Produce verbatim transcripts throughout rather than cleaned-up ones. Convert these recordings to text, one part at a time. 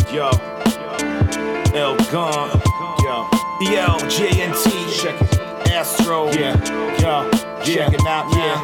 Yo, L Gun, yo, E L J N T, check it, Astro, yeah, yo, check it out, yeah.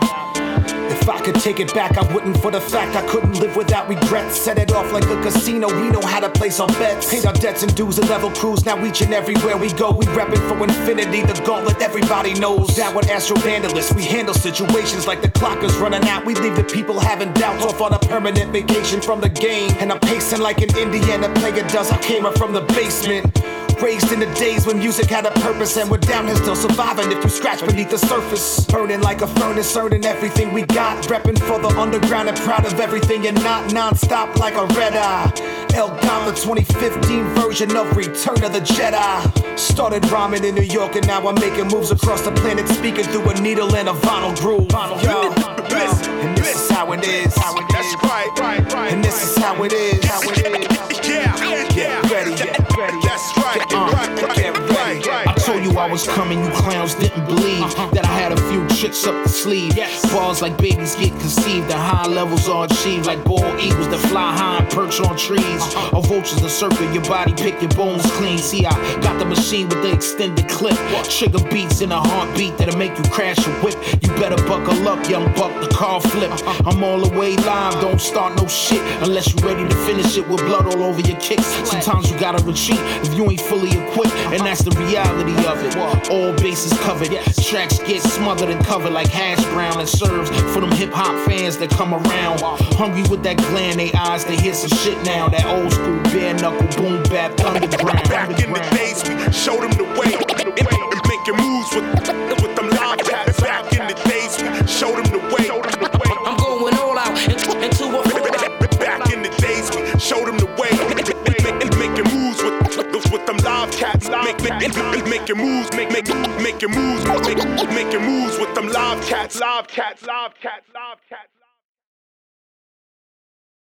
If I could take it back, I wouldn't, for the fact I couldn't live without regrets. Set it off like a casino, we know how to place our bets. Paid our debts and dues and level crews, now each and everywhere we go, we reppin' for infinity, the gauntlet everybody knows. Down with Astro Vandalists, we handle situations like the clock is running out. We leave the people having doubts off on a permanent vacation from the game. And I'm pacing like an Indiana player does, I came up from the basement. Raised in the days when music had a purpose, and we're down here still surviving if you scratch beneath the surface. Burning like a furnace, earning everything we got. Reppin' for the underground and proud of everything and not non-stop like a red eye. El Gon, the twenty fifteen version of Return of the Jedi. Started rhyming in New York and now I'm making moves across the planet, speaking through a needle and a vinyl groove. Yo, yo. And this is how it is. That's right, right, right. And this is how it is. How it is. Yeah, yeah. Ready, get ready. That's right. Uh, right, right, get ready. right. I told you I was coming, you clowns didn't believe uh-huh. that I had a few tricks up the sleeve. Yes. Balls like babies get conceived, the high levels are achieved like bald eagles that fly high and perch on trees. Uh-huh. Or vultures that circle your body, pick your bones clean. See, I got the machine with the extended clip. Trigger beats in a heartbeat that'll make you crash a whip. You better buckle up, young buck, the car flip. Uh-huh. I'm all the way live, don't start no shit unless you're ready to finish it with blood all over your kicks. Sometimes you gotta retreat if you ain't fully equipped, and that's the reality of it. All bases covered, tracks get smothered and covered like hash brown and serves for them hip hop fans that come around. Hungry with that gland, they eyes, they hear some shit now. That old school bare knuckle boom bap underground. Back in the days, we showed them the way. And making moves with, with them live cats. Back in the days, we showed them the way. I'm going all out into a fallout. Back in the days, we showed them the way. Making moves with, with them live cats. Make, make, making moves, make, make, making moves, make, making moves with them live cats. Live cats, live cats, live cats.